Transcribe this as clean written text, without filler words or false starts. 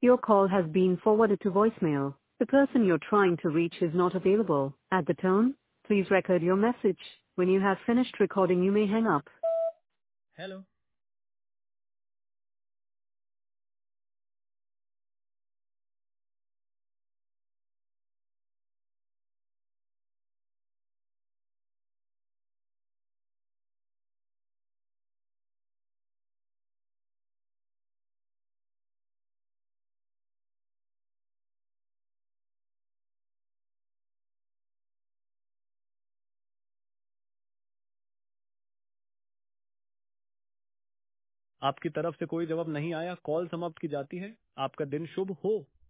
Your call has been forwarded to voicemail. The person you're trying to reach is not available. At the tone, please record your message. When you have finished recording, you may hang up. Hello. आपकी तरफ से कोई जवाब नहीं आया, call समाप्त की जाती है। आपका दिन शुभ हो।